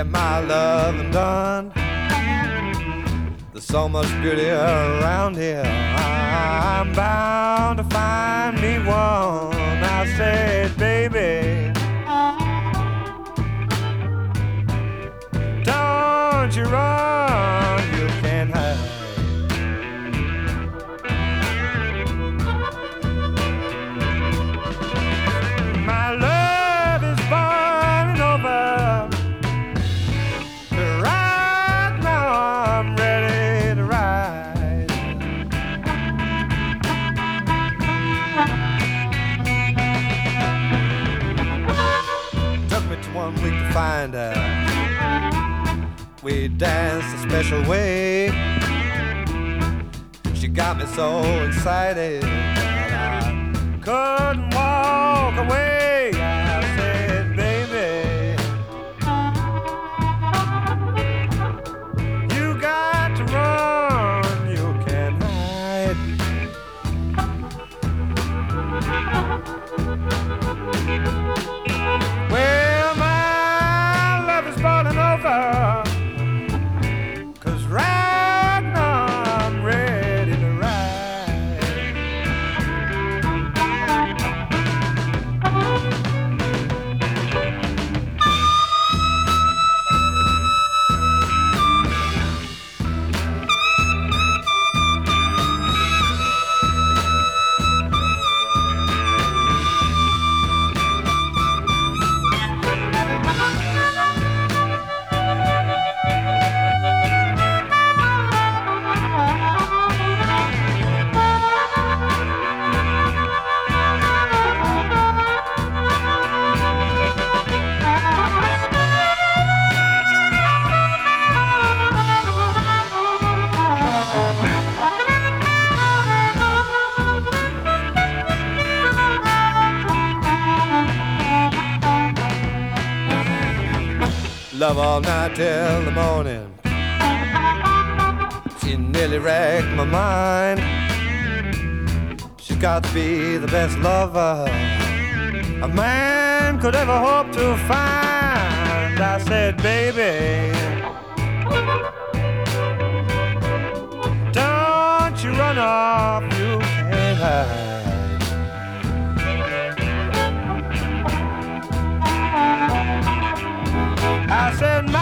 my love undone. There's so much beauty around here. I'm bound to find me one. I said, baby, don't you run, you can't hide. My love is burning over. Right now I'm ready to ride. Took me to 1 week to find her. We danced a special way. She got me so excited that I couldn't walk away. I said, baby, you got to run, you can't hide. Well, my love is boiling over. Right now I'm ready to ride. Love all night till the morning. She nearly wrecked my mind. She's got to be the best lover a man could ever hope to find. I said, baby, don't you run off, you can't hide. I said,